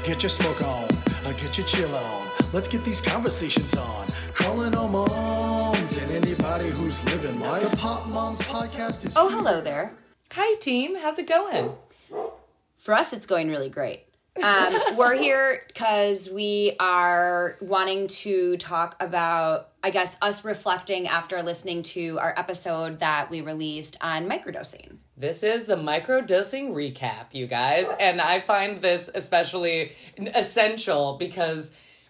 Get your smoke on, get your chill on. Let's get these conversations on. Calling all moms and anybody who's living life. The Pop Moms Podcast is... Oh, hello there. Hi, team. How's it going? For us, it's going really great. We're here because we are wanting to talk about, I guess, us reflecting after listening to our episode that we released on microdosing. This is the microdosing recap, you guys. And I find this especially essential because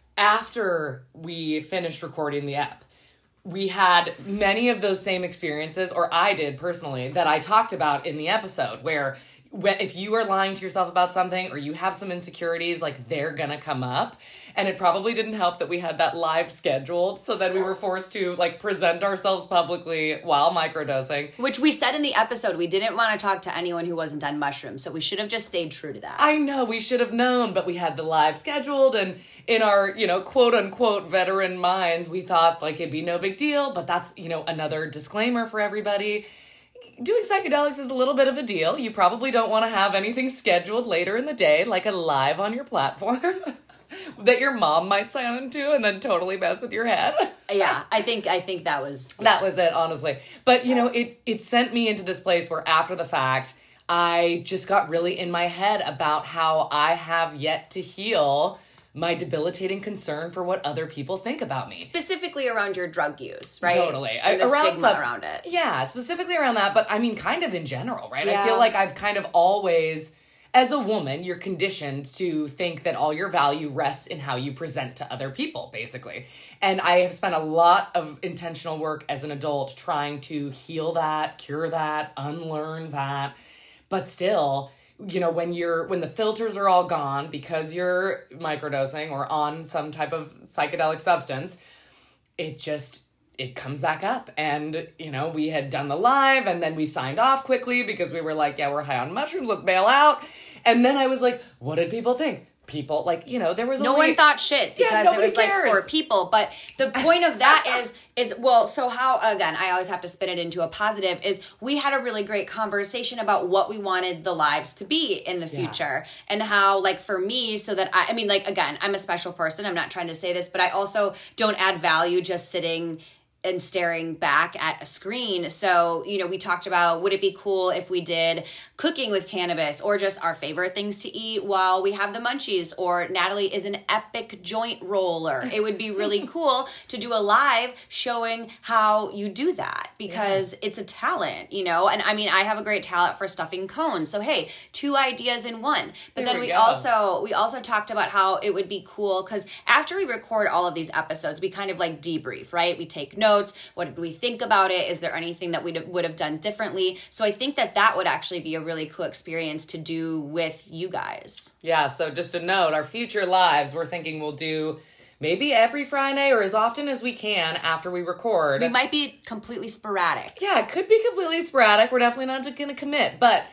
after we finished recording the ep, we had many of those same experiences, or I did personally, that I talked about in the episode, where if you are lying to yourself about something or you have some insecurities, like, they're gonna come up. And it probably didn't help that we had that live scheduled, so that we were forced to, like, present ourselves publicly while microdosing. Which we said in the episode, we didn't want to talk to anyone who wasn't on mushrooms, so we should have just stayed true to that. I know, we should have known, but we had the live scheduled, and in our, quote-unquote veteran minds, we thought, like, it'd be no big deal, but that's, another disclaimer for everybody. Doing psychedelics is a little bit of a deal. You probably don't want to have anything scheduled later in the day, like a live on your platform, that your mom might sign into and then totally mess with your head. Yeah, I think that was... That was it, honestly. But, it sent me into this place where after the fact, I just got really in my head about how I have yet to heal my debilitating concern for what other people think about me. Specifically around your drug use, right? Totally. And the stigma around it. Yeah, specifically around that, but I mean kind of in general, right? Yeah. I feel like I've kind of always, as a woman, you're conditioned to think that all your value rests in how you present to other people, basically. And I have spent a lot of intentional work as an adult trying to heal that, cure that, unlearn that, but still... when the filters are all gone because you're microdosing or on some type of psychedelic substance, it comes back up. And, we had done the live and then we signed off quickly because we were like, yeah, we're high on mushrooms, let's bail out. And then I was like, what did people think? People, there was no one thought shit because it was cares. For people. But the point of that is so how, again, I always have to spin it into a positive, is we had a really great conversation about what we wanted the lives to be in the future. And how, for me, so that again, I'm a special person. I'm not trying to say this, but I also don't add value just sitting and staring back at a screen. So, we talked about, would it be cool if we did cooking with cannabis or just our favorite things to eat while we have the munchies, or Natalie is an epic joint roller. It would be really cool to do a live showing how you do that because it's a talent, and I have a great talent for stuffing cones. So, hey, 2 ideas in one. But then we also talked about how it would be cool because after we record all of these episodes, we kind of debrief, right? We take notes. What did we think about it? Is there anything that we would have done differently? So I think that would actually be a really cool experience to do with you guys. Yeah, so just a note, our future lives, we're thinking we'll do maybe every Friday or as often as we can after we record. We might be completely sporadic. Yeah, it could be completely sporadic. We're definitely not going to commit. But,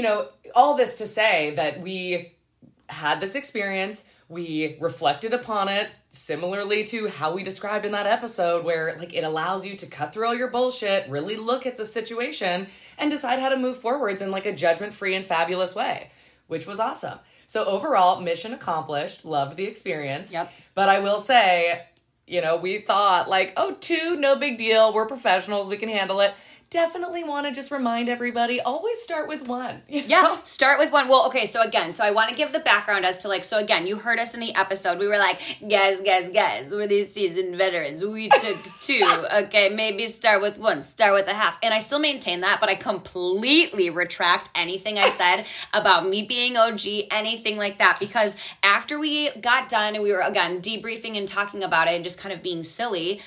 all this to say that we had this experience, we reflected upon it similarly to how we described in that episode where it allows you to cut through all your bullshit, really look at the situation and decide how to move forwards in a judgment-free and fabulous way, which was awesome. So overall, mission accomplished, loved the experience. Yep. But I will say, we thought 2, no big deal. We're professionals. We can handle it. Definitely want to just remind everybody, always start with 1. Yeah, start with 1. Well, okay, so I want to give the background as to so again, you heard us in the episode. We were like, guys, we're these seasoned veterans. We took 2. Okay, maybe start with 1, start with a half. And I still maintain that, but I completely retract anything I said about me being OG, anything like that. Because after we got done and we were, again, debriefing and talking about it and just kind of being silly,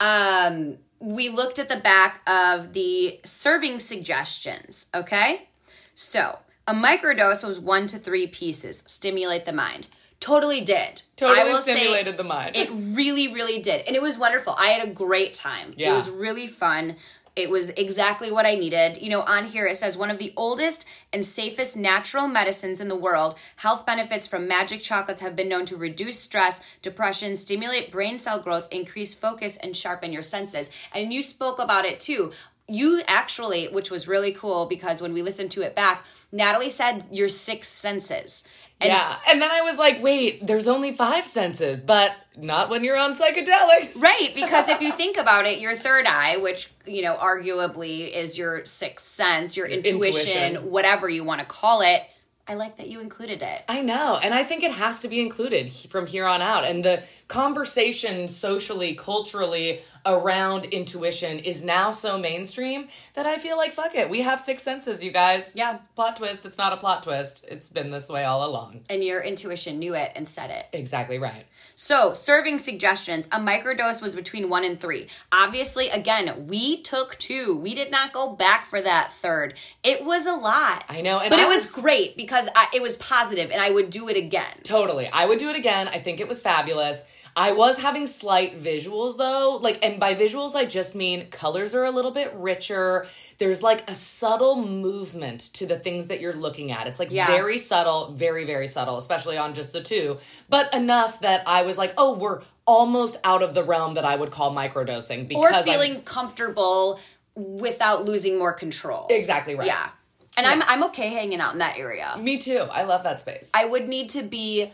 we looked at the back of the serving suggestions, okay? So, a microdose was 1 to 3 pieces. Stimulate the mind. Totally did. Totally stimulated the mind. It really, really did. And it was wonderful. I had a great time. Yeah. It was really fun. It was exactly what I needed. On here it says, one of the oldest and safest natural medicines in the world, health benefits from magic chocolates have been known to reduce stress, depression, stimulate brain cell growth, increase focus, and sharpen your senses. And you spoke about it too. you actually, which was really cool because when we listened to it back, Natalie said your 6 senses. And and then I was like, wait, there's only 5 senses, but not when you're on psychedelics. Right, because if you think about it, your third eye, which, arguably is your 6th sense, your intuition, whatever you want to call it, I like that you included it. I know, and I think it has to be included from here on out. And the conversation socially, culturally around intuition is now so mainstream that I feel like, fuck it. We have 6 senses, you guys. Yeah. Plot twist, it's not a plot twist. It's been this way all along. And your intuition knew it and said it. Exactly right. So, serving suggestions. A microdose was between 1 and 3. Obviously, again, we took 2. We did not go back for that third. It was a lot. I know. But it was great because it was positive and I would do it again. Totally. I would do it again. I think it was fabulous. I was having slight visuals though, and by visuals I just mean colors are a little bit richer. There's like a subtle movement to the things that you're looking at. It's very subtle, very, very subtle, especially on just the 2, but enough that I was like, oh, we're almost out of the realm that I would call microdosing. Because or feeling comfortable without losing more control. Exactly right. Yeah. And I'm okay hanging out in that area. Me too. I love that space. I would need to be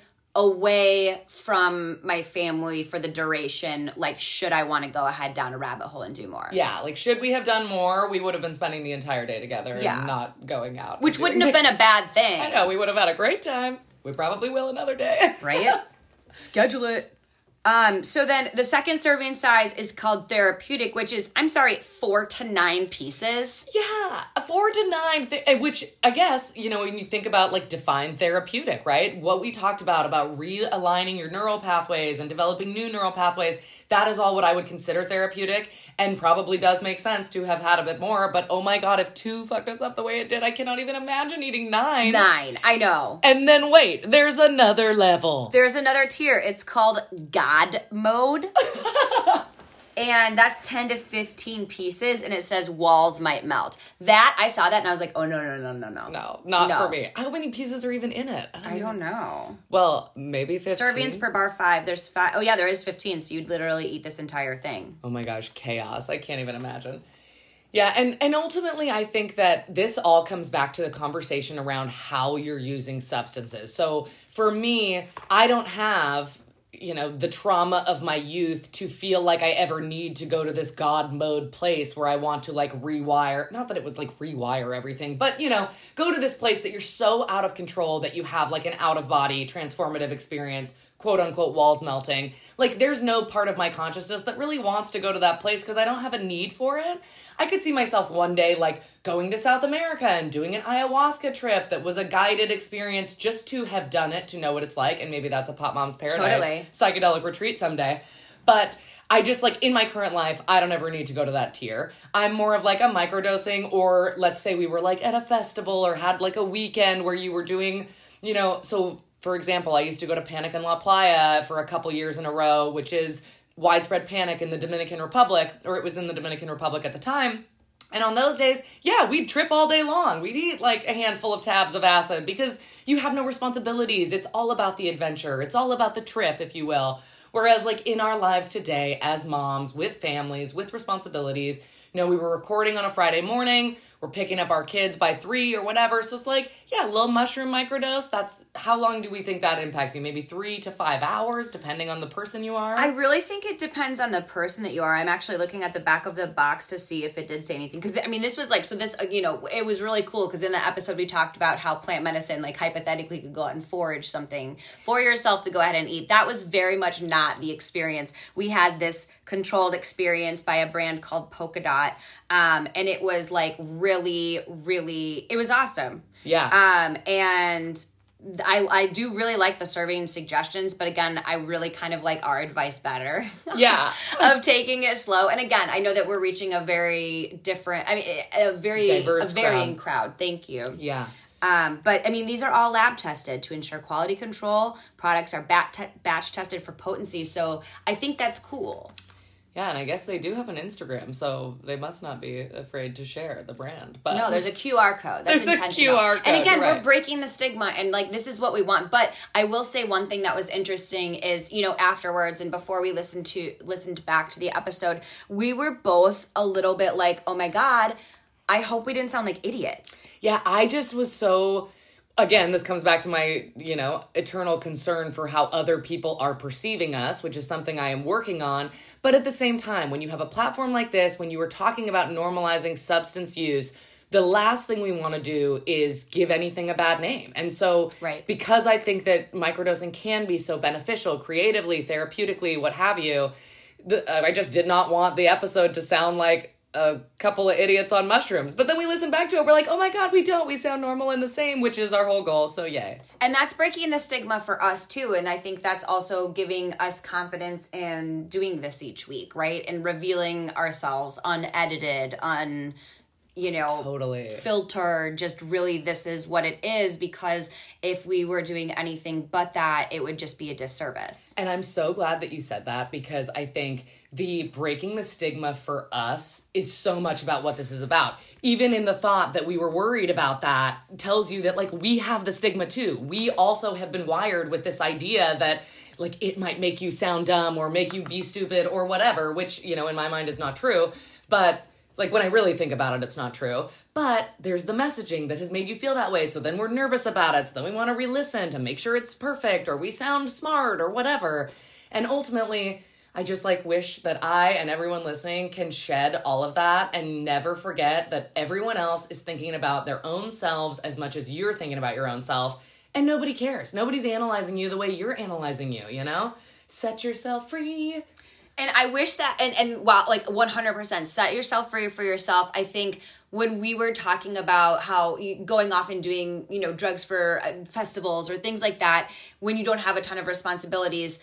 away from my family for the duration, should I want to go ahead down a rabbit hole and do more? Yeah, should we have done more, we would have been spending the entire day together and not going out. Which wouldn't have been a bad thing. I know, we would have had a great time. We probably will another day. Right? Schedule it. So then the second serving size is called therapeutic, which is, 4 to 9 pieces. Yeah, 4 to 9, which I guess, when you think about define therapeutic, right? What we talked about realigning your neural pathways and developing new neural pathways, that is all what I would consider therapeutic, and probably does make sense to have had a bit more, but oh my God, if 2 fucked us up the way it did, I cannot even imagine eating 9. 9, I know. And then wait, there's another level. There's another tier. It's called God mode. And that's 10 to 15 pieces, and it says walls might melt. I saw that, and I was like, oh, no. No, not for me. How many pieces are even in it? I don't know. Well, maybe 15. Servings per bar 5. There's 5. Oh, yeah, there is 15, so you'd literally eat this entire thing. Oh my gosh, chaos. I can't even imagine. Yeah, and ultimately, I think that this all comes back to the conversation around how you're using substances. So for me, I don't have the trauma of my youth to feel like I ever need to go to this God mode place where I want to rewire, not that it would rewire everything, but go to this place that you're so out of control that you have an out of body transformative experience, quote unquote, walls melting. There's no part of my consciousness that really wants to go to that place because I don't have a need for it. I could see myself one day going to South America and doing an ayahuasca trip that was a guided experience just to have done it, to know what it's like. And maybe that's a Pop Mom's Paradise psychedelic retreat someday. But I just in my current life, I don't ever need to go to that tier. I'm more of a microdosing, or let's say we were at a festival or had a weekend where you were doing, so for example, I used to go to Panic in La Playa for a couple years in a row, which is widespread panic in the Dominican Republic, or it was in the Dominican Republic at the time. And on those days, we'd trip all day long. We'd eat a handful of tabs of acid because you have no responsibilities. It's all about the adventure. It's all about the trip, if you will. Whereas in our lives today as moms with families, with responsibilities, we were recording on a Friday morning. We're picking up our kids by 3 or whatever. So it's a little mushroom microdose. That's, how long do we think that impacts you? Maybe 3 to 5 hours, depending on the person you are? I really think it depends on the person that you are. I'm actually looking at the back of the box to see if it did say anything. Because, this was it was really cool because in the episode we talked about how plant medicine, hypothetically could go out and forage something for yourself to go ahead and eat. That was very much not the experience. We had this controlled experience by a brand called Polka Dot. And it was really, really, it was awesome. Yeah. And I do really like the serving suggestions, but again, I really kind of like our advice better. Yeah. Of taking it slow. And again, I know that we're reaching a very different, a very diverse, varying crowd. Thank you. Yeah. But these are all lab tested to ensure quality control. Products are batch tested for potency. So I think that's cool. Yeah, and I guess they do have an Instagram, so they must not be afraid to share the brand. But no, there's a QR code. That's intentional. A QR code. And again, right. we're breaking the stigma, and like this is what we want. But I will say one thing that was interesting is, you know, afterwards and before we listened back to the episode, we were both a little bit like, oh my God, I hope we didn't sound like idiots. Yeah, I just was so... Again, this comes back to my, you know, eternal concern for how other people are perceiving us, which is something I am working on. But at the same time, when you have a platform like this, when you are talking about normalizing substance use, the last thing we want to do is give anything a bad name. And so, because I think that microdosing can be so beneficial creatively, therapeutically, what have you, I just did not want the episode to sound like a couple of idiots on mushrooms. But then we listen back to it, we're like, oh my God, we don't. We sound normal and the same, which is our whole goal, so yay. And that's breaking the stigma for us too, and I think that's also giving us confidence in doing this each week, right? And revealing ourselves unedited, totally filtered, just really this is what it is, because if we were doing anything but that, it would just be a disservice. And I'm so glad that you said that, because I think the breaking the stigma for us is so much about what this is about. Even in the thought that we were worried about that tells you that, like, we have the stigma too. We also have been wired with this idea that, like, it might make you sound dumb or make you be stupid or whatever, which, you know, in my mind is not true. But, like, when I really think about it, it's not true. But there's the messaging that has made you feel that way. So then we're nervous about it. So then we want to re-listen to make sure it's perfect or we sound smart or whatever. And ultimately, I just, like, wish that I and everyone listening can shed all of that and never forget that everyone else is thinking about their own selves as much as you're thinking about your own self. And nobody cares. Nobody's analyzing you the way you're analyzing you, you know? Set yourself free. And I wish that, and while, like, 100% set yourself free for yourself. I think when we were talking about how going off and doing, you know, drugs for festivals or things like that, when you don't have a ton of responsibilities,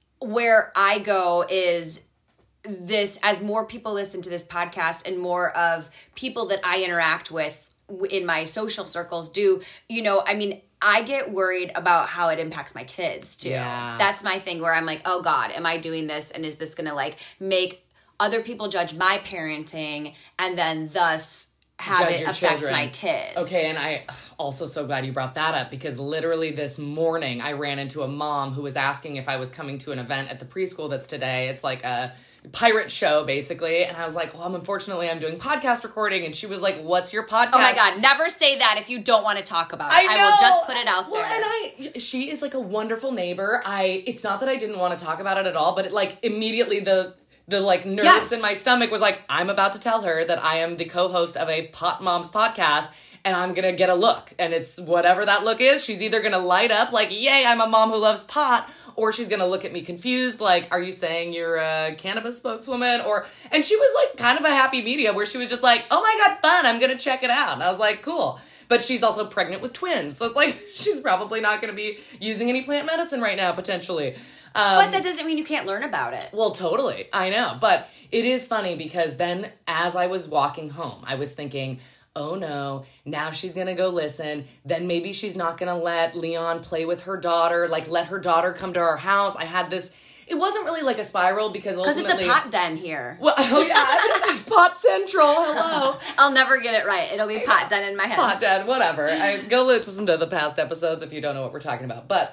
where I go is this, as more people listen to this podcast and more of people that I interact with in my social circles do, you know, I mean, I get worried about how it impacts my kids too. Yeah. That's my thing where I'm like, oh God, am I doing this? And is this going to, like, make other people judge my parenting and then thus have it affect my kids? Okay, and I also so glad you brought that up, because literally this morning I ran into a mom who was asking if I was coming to an event at the preschool that's today. It's like a pirate show, basically. And I was like, well, unfortunately, I'm doing podcast recording. And she was like, what's your podcast? Oh my God, never say that if you don't want to talk about it. I will just put it out there. Well, and she is like a wonderful neighbor. It's not that I didn't want to talk about it at all, but it, like, immediately the like nerves in my stomach was like, I'm about to tell her that I am the co-host of a Pot Moms podcast, and I'm going to get a look. And it's whatever that look is. She's either going to light up like, yay, I'm a mom who loves pot, or she's going to look at me confused like, are you saying you're a cannabis spokeswoman? And she was like kind of a happy medium where she was just like, oh my God, fun, I'm going to check it out. And I was like, cool. But she's also pregnant with twins. So it's like, she's probably not going to be using any plant medicine right now, potentially. But that doesn't mean you can't learn about it. Well, totally. I know. But it is funny because then as I was walking home, I was thinking, oh no, now she's going to go listen. Then maybe she's not going to let Leon play with her daughter, like let her daughter come to our house. I had this, it wasn't really like a spiral because ultimately... Because it's a pot den here. Well, oh yeah, Pot Central, hello. I'll never get it right. It'll be pot den in my head. Pot den, whatever. Go listen to the past episodes if you don't know what we're talking about. But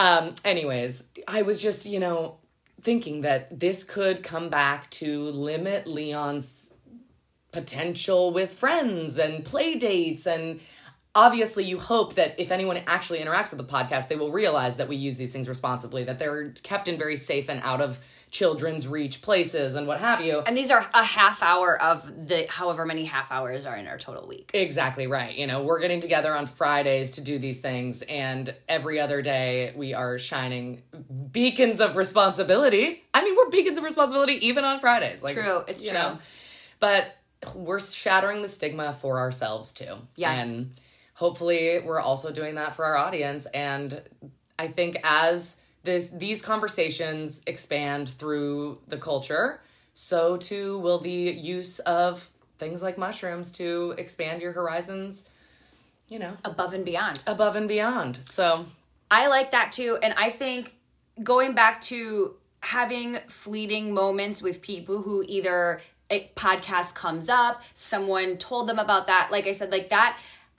anyways, I was just, you know, thinking that this could come back to limit Leon's potential with friends and play dates. And obviously you hope that if anyone actually interacts with the podcast, they will realize that we use these things responsibly, that they're kept in very safe and out of children's reach places and what have you. And these are a half hour of the however many half hours are in our total week. Exactly right. You know, we're getting together on Fridays to do these things, and every other day we are shining beacons of responsibility. I mean, we're beacons of responsibility even on Fridays. Like, true. It's true. Know, but we're shattering the stigma for ourselves too. Yeah. And hopefully we're also doing that for our audience. And I think as these conversations expand through the culture, so too will the use of things like mushrooms to expand your horizons, you know. Above and beyond. Above and beyond. So I like that too. And I think going back to having fleeting moments with people who either a podcast comes up, someone told them about that. Like I said, like that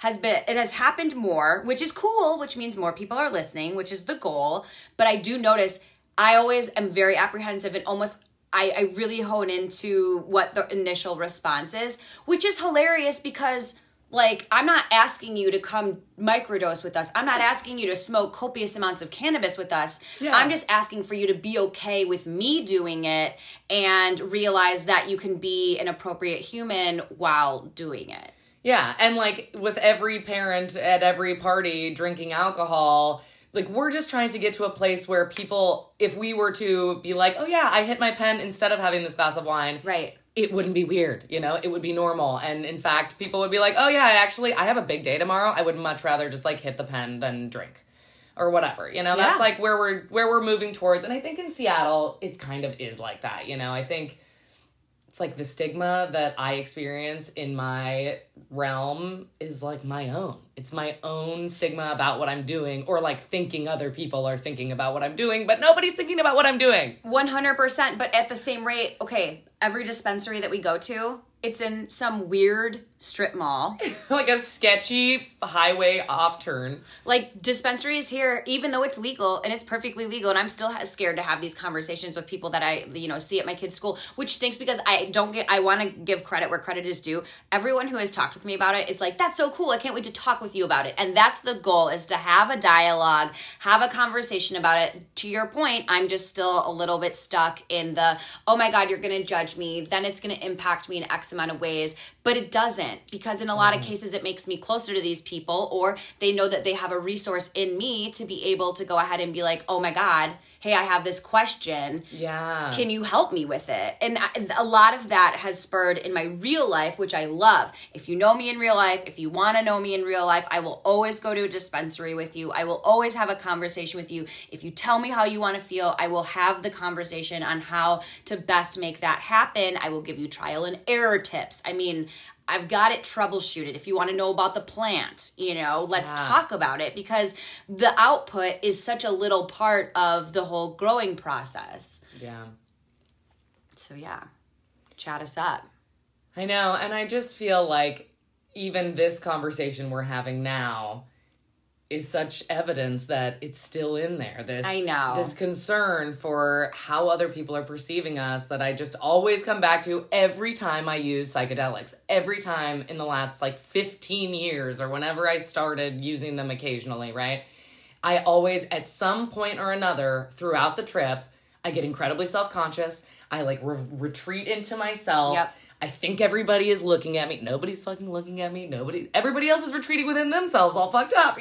it has happened more, which is cool, which means more people are listening, which is the goal. But I do notice I always am very apprehensive and almost I really hone into what the initial response is, which is hilarious because like, I'm not asking you to come microdose with us. I'm not asking you to smoke copious amounts of cannabis with us. Yeah. I'm just asking for you to be okay with me doing it and realize that you can be an appropriate human while doing it. Yeah, and like with every parent at every party drinking alcohol, like we're just trying to get to a place where people, if we were to be like, oh yeah, I hit my pen instead of having this glass of wine. Right. It wouldn't be weird, you know? It would be normal. And in fact, people would be like, oh yeah, I have a big day tomorrow. I would much rather just like hit the pen than drink or whatever. You know, that's like where we're moving towards. And I think in Seattle, it kind of is like that. You know, I think it's like the stigma that I experience in my realm is like my own. It's my own stigma about what I'm doing, or like thinking other people are thinking about what I'm doing, but nobody's thinking about what I'm doing. 100%. But at the same rate, okay, every dispensary that we go to, it's in some weird strip mall. Like a sketchy highway off turn. Like dispensaries here, even though it's legal and it's perfectly legal, and I'm still scared to have these conversations with people that I, see at my kids' school, which stinks because I want to give credit where credit is due. Everyone who has talked with me about it is like, that's so cool. I can't wait to talk with you about it. And that's the goal, is to have a dialogue, have a conversation about it. To your point, I'm just still a little bit stuck in the, oh my God, you're going to judge me. Then it's going to impact me in X amount of ways. But it doesn't, because in a lot of cases it makes me closer to these people, or they know that they have a resource in me to be able to go ahead and be like, oh my God, hey, I have this question. Yeah. Can you help me with it? And a lot of that has spurred in my real life, which I love. If you know me in real life, if you want to know me in real life, I will always go to a dispensary with you. I will always have a conversation with you. If you tell me how you want to feel, I will have the conversation on how to best make that happen. I will give you trial and error tips. I mean, I've got it troubleshooted. If you want to know about the plant, let's talk about it, because the output is such a little part of the whole growing process. Yeah. So chat us up. I know. And I just feel like even this conversation we're having now is such evidence that it's still in there. I know. This concern for how other people are perceiving us that I just always come back to every time I use psychedelics. Every time in the last 15 years, or whenever I started using them occasionally, right? I always, at some point or another throughout the trip, I get incredibly self-conscious. I retreat into myself. Yep. I think everybody is looking at me. Nobody's fucking looking at me. Everybody else is retreating within themselves, all fucked up,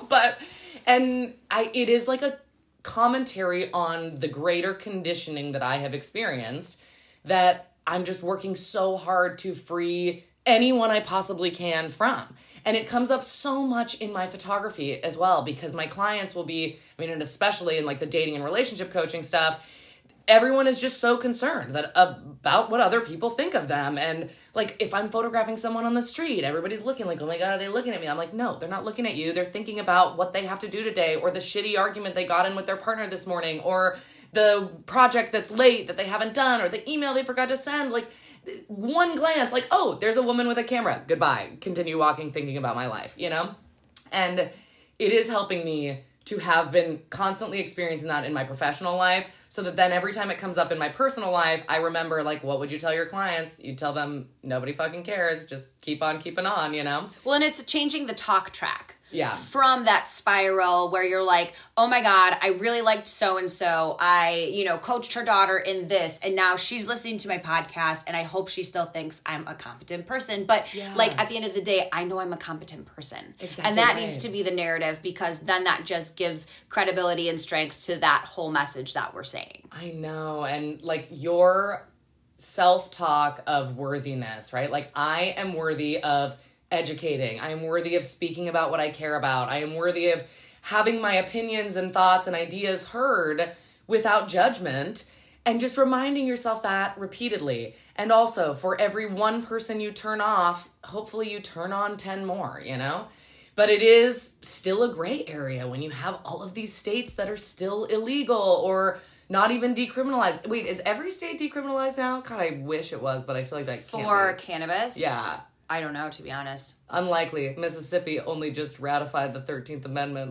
it is like a commentary on the greater conditioning that I have experienced, that I'm just working so hard to free anyone I possibly can from. And it comes up so much in my photography as well, because my clients will be, and especially in the dating and relationship coaching stuff, everyone is just so concerned about what other people think of them. And if I'm photographing someone on the street, everybody's looking like, oh my God, are they looking at me? I'm like, no, they're not looking at you. They're thinking about what they have to do today, or the shitty argument they got in with their partner this morning, or the project that's late that they haven't done, or the email they forgot to send. One glance, oh, there's a woman with a camera. Goodbye. Continue walking, thinking about my life, And it is helping me to have been constantly experiencing that in my professional life, so that then every time it comes up in my personal life, I remember, what would you tell your clients? You tell them, nobody fucking cares. Just keep on keeping on, Well, and it's changing the talk track. Yeah. From that spiral where you're like, oh my God, I really liked so-and-so. I, coached her daughter in this, and now she's listening to my podcast, and I hope she still thinks I'm a competent person. But at the end of the day, I know I'm a competent person. Exactly. And that needs to be the narrative, because then that just gives credibility and strength to that whole message that we're saying. I know. And your self-talk of worthiness, right? I am worthy of educating. I am worthy of speaking about what I care about. I am worthy of having my opinions and thoughts and ideas heard without judgment, and just reminding yourself that repeatedly. And also, for every one person you turn off, hopefully you turn on 10 more, But it is still a gray area when you have all of these states that are still illegal, or not even decriminalized. Wait, is every state decriminalized now? God, I wish it was, but I feel like that can't For be. cannabis? Yeah. I don't know, to be honest. Unlikely. Mississippi only just ratified the 13th Amendment,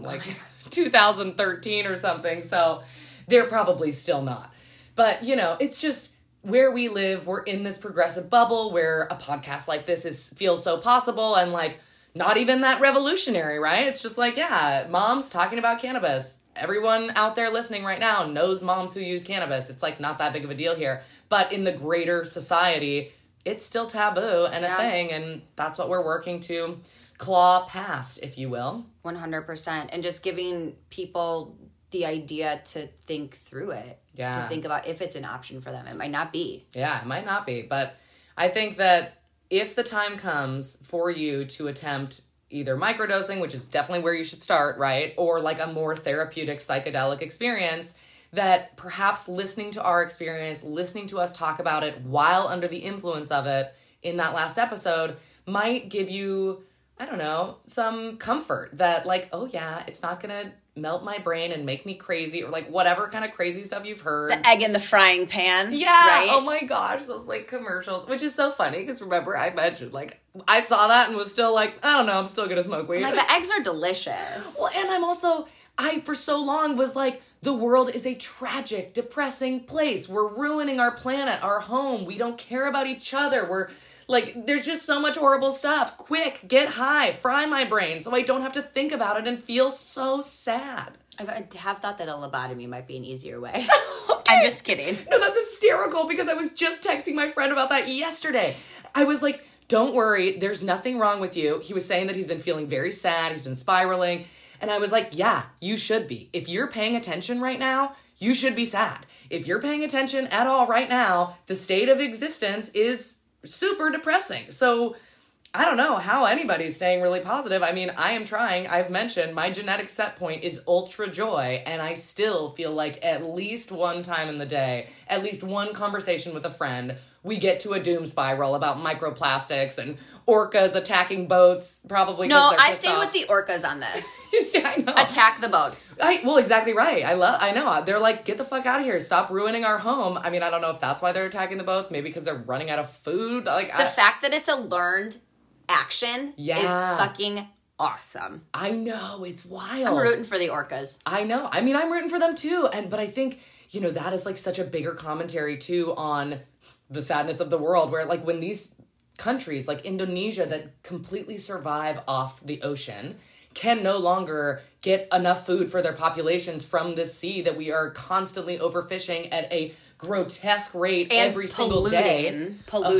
2013 or something, so they're probably still not. But, it's just where we live. We're in this progressive bubble where a podcast like this feels so possible and, not even that revolutionary, right? It's just moms talking about cannabis. Everyone out there listening right now knows moms who use cannabis. It's, not that big of a deal here. But in the greater society, it's still taboo and a thing, and that's what we're working to claw past, if you will. 100%. And just giving people the idea to think through it. Yeah. To think about if it's an option for them. It might not be. Yeah, it might not be. But I think that if the time comes for you to attempt either microdosing, which is definitely where you should start, right? Or a more therapeutic psychedelic experience, that perhaps listening to our experience, listening to us talk about it while under the influence of it in that last episode might give you, I don't know, some comfort that oh yeah, it's not going to melt my brain and make me crazy or whatever kind of crazy stuff you've heard. The egg in the frying pan. Yeah. Right? Oh my gosh, those commercials, which is so funny because remember I mentioned I saw that and was still I don't know, I'm still going to smoke weed. The eggs are delicious. Well, and I'm also, for so long was the world is a tragic, depressing place. We're ruining our planet, our home. We don't care about each other. We're there's just so much horrible stuff. Quick, get high, fry my brain so I don't have to think about it and feel so sad. I have thought that a lobotomy might be an easier way. Okay. I'm just kidding. No, that's hysterical because I was just texting my friend about that yesterday. I was don't worry, there's nothing wrong with you. He was saying that he's been feeling very sad. He's been spiraling. And I was yeah, you should be. If you're paying attention right now, you should be sad. If you're paying attention at all right now, the state of existence is super depressing. So I don't know how anybody's staying really positive. I mean, I am trying. I've mentioned my genetic set point is ultra joy, and I still feel at least one time in the day, at least one conversation with a friend, we get to a doom spiral about microplastics and orcas attacking boats, probably. No, I stayed with the orcas on this. You see, I know. Attack the boats. Well, exactly right. I know. They're get the fuck out of here. Stop ruining our home. I mean, I don't know if that's why they're attacking the boats. Maybe because they're running out of food. The fact that it's a learned action is fucking awesome. I know. It's wild. I'm rooting for the orcas. I know. I mean, I'm rooting for them too. But I think, that is such a bigger commentary too on the sadness of the world where when these countries like Indonesia that completely survive off the ocean can no longer get enough food for their populations from this sea that we are constantly overfishing at a grotesque rate and every single day.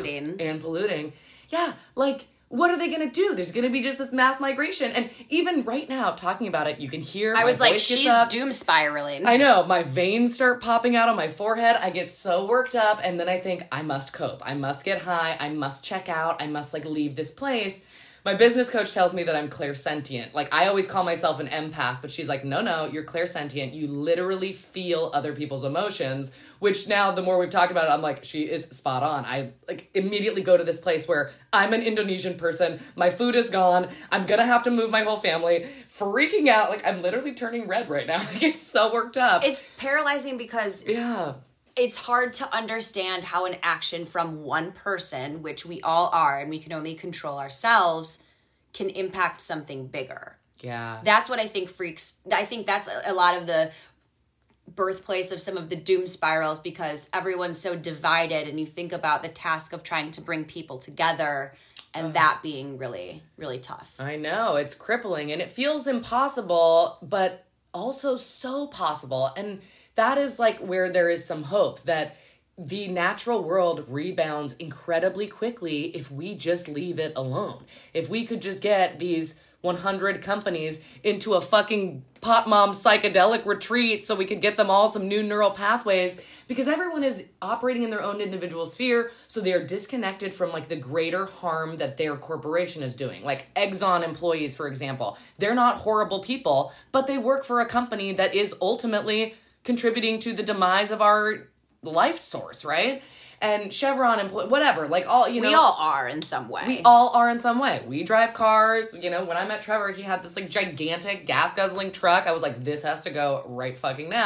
Polluting. Yeah, what are they going to do? There's going to be just this mass migration. And even right now, talking about it, you can hear I was she's up. doom spiraling. I know. My veins start popping out on my forehead. I get so worked up. And then I think, I must cope. I must get high. I must check out. I must, leave this place. My business coach tells me that I'm clairsentient. I always call myself an empath, but she's no, you're clairsentient. You literally feel other people's emotions, which now the more we've talked about it, I'm she is spot on. I immediately go to this place where I'm an Indonesian person. My food is gone. I'm going to have to move my whole family. Freaking out. I'm literally turning red right now. I get so worked up. It's paralyzing because... Yeah. It's hard to understand how an action from one person, which we all are, and we can only control ourselves, can impact something bigger. Yeah. That's what I think I think that's a lot of the birthplace of some of the doom spirals because everyone's so divided and you think about the task of trying to bring people together and that being really, really tough. I know. It's crippling and it feels impossible, but also so possible. And that is where there is some hope that the natural world rebounds incredibly quickly if we just leave it alone. If we could just get these 100 companies into a fucking pop mom psychedelic retreat so we could get them all some new neural pathways because everyone is operating in their own individual sphere. So they are disconnected from the greater harm that their corporation is doing. Exxon employees, for example, they're not horrible people, but they work for a company that is ultimately contributing to the demise of our life source, right? And Chevron whatever, we all are in some way. We all are in some way. We drive cars. When I met Trevor, he had this gigantic gas guzzling truck. I was this has to go right fucking now.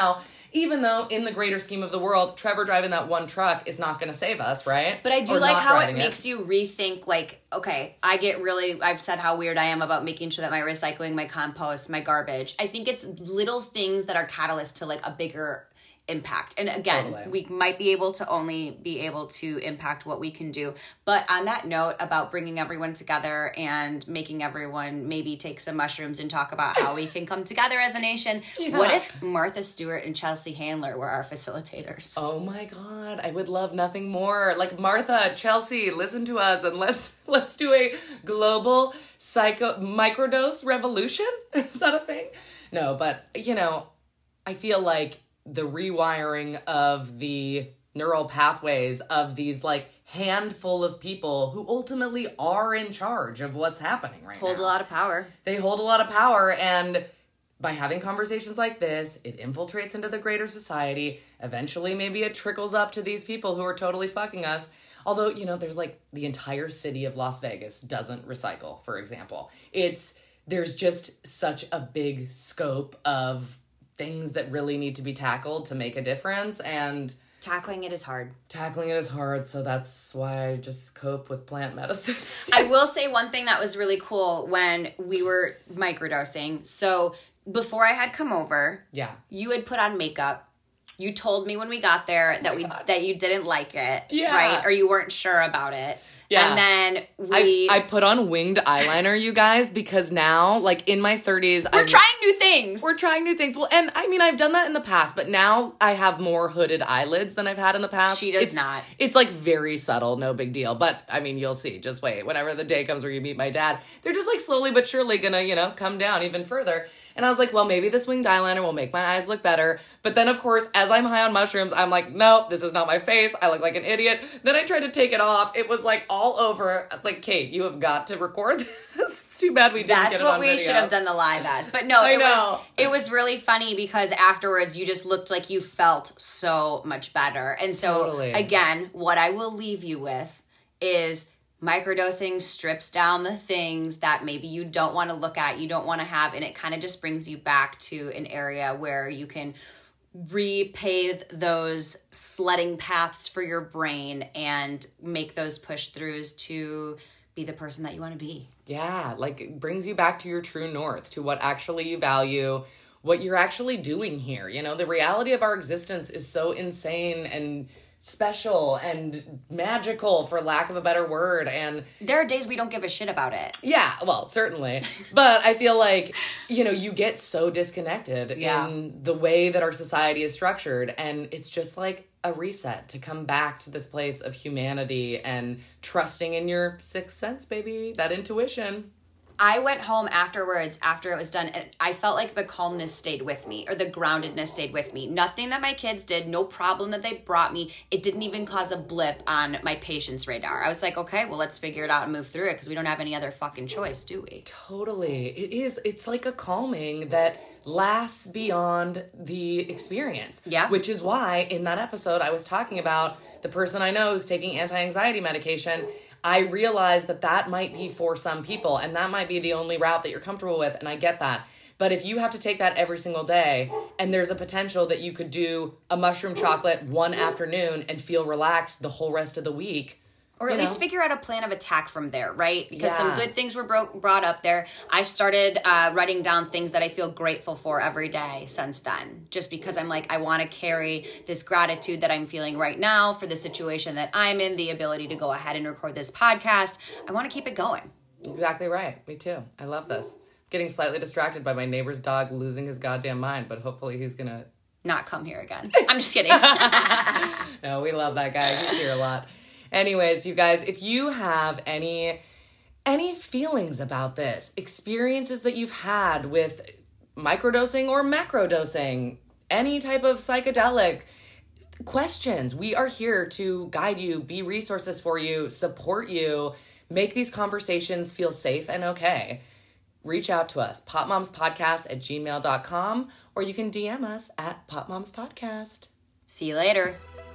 Even though in the greater scheme of the world, Trevor driving that one truck is not going to save us, right? But I do Or like not how it driving makes you rethink, like, okay, I've said how weird I am about making sure that my recycling, my compost, my garbage. I think it's little things that are catalysts to like a bigger impact. And again, we might be able to only be able to impact what we can do. But on that note about bringing everyone together and making everyone maybe take some mushrooms and talk about how we can come together as a nation. Yeah. What if Martha Stewart and Chelsea Handler were our facilitators? Oh my God, I would love nothing more. Like, Martha, Chelsea, listen to us and let's do a global microdose revolution. Is that a thing? No, but you know, I feel like the rewiring of the neural pathways of these like handful of people who ultimately are in charge of what's happening right now. Hold a lot of power. They hold a lot of power, and by having conversations like this, it infiltrates into the greater society. Eventually, maybe it trickles up to these people who are totally fucking us. Although, you know, there's like the entire city of Las Vegas doesn't recycle, for example. There's just such a big scope of things that really need to be tackled to make a difference, and tackling it is hard. So that's why I just cope with plant medicine. I will say one thing that was really cool when we were microdosing. So before I had come over, you had put on makeup. You told me when we got there that you didn't like it, right? Or you weren't sure about it. Yeah. And then I put on winged eyeliner, you guys, because now, like, in my 30s... We're trying new things. Well, and, I mean, I've done that in the past, but now I have more hooded eyelids than I've had in the past. She does not. It's, like, very subtle, no big deal. But, I mean, you'll see. Just wait. Whenever the day comes where you meet my dad, they're just, like, slowly but surely gonna, you know, come down even further. And I was like, well, maybe this winged eyeliner will make my eyes look better. But then, of course, as I'm high on mushrooms, I'm like, no, this is not my face. I look like an idiot. Then I tried to take it off. It was, like, all over. I was like, Kate, you have got to record this. It's too bad we didn't get it on video. That's what we should have done the live as. But no, it was really funny because afterwards you just looked like you felt so much better. And so, again, what I will leave you with is... microdosing strips down the things that maybe you don't want to look at, you don't want to have, and it kind of just brings you back to an area where you can repave those sledding paths for your brain and make those push-throughs to be the person that you want to be. Yeah, like it brings you back to your true north, to what actually you value, what you're actually doing here. You know, the reality of our existence is so insane and special and magical, for lack of a better word, and there are days we don't give a shit about it. Yeah, well, certainly. But I feel like, you know, you get so disconnected in the way that our society is structured, and it's just like a reset to come back to this place of humanity and trusting in your sixth sense, baby, that intuition. I went home afterwards, after it was done, and I felt like the calmness stayed with me, or the groundedness stayed with me. Nothing that my kids did, no problem that they brought me. It didn't even cause a blip on my patient's radar. I was like, okay, well, let's figure it out and move through it, because we don't have any other fucking choice, do we? Totally. It is. It's like a calming that lasts beyond the experience. Yeah. Which is why in that episode I was talking about the person I know who's taking anti-anxiety medication. I realize that might be for some people, and that might be the only route that you're comfortable with, and I get that. But if you have to take that every single day, and there's a potential that you could do a mushroom chocolate one afternoon and feel relaxed the whole rest of the week, or at least figure out a plan of attack from there, right? Because some good things were brought up there. I've started writing down things that I feel grateful for every day since then. Just because I'm like, I want to carry this gratitude that I'm feeling right now for the situation that I'm in, the ability to go ahead and record this podcast. I want to keep it going. Exactly right. Me too. I love this. Getting slightly distracted by my neighbor's dog losing his goddamn mind, but hopefully he's going to... not come here again. I'm just kidding. No, we love that guy. He's here a lot. Anyways, you guys, if you have any feelings about this, experiences that you've had with microdosing or macrodosing, any type of psychedelic, questions, we are here to guide you, be resources for you, support you, make these conversations feel safe and okay. Reach out to us, popmomspodcast@gmail.com, or you can DM us at popmomspodcast. See you later.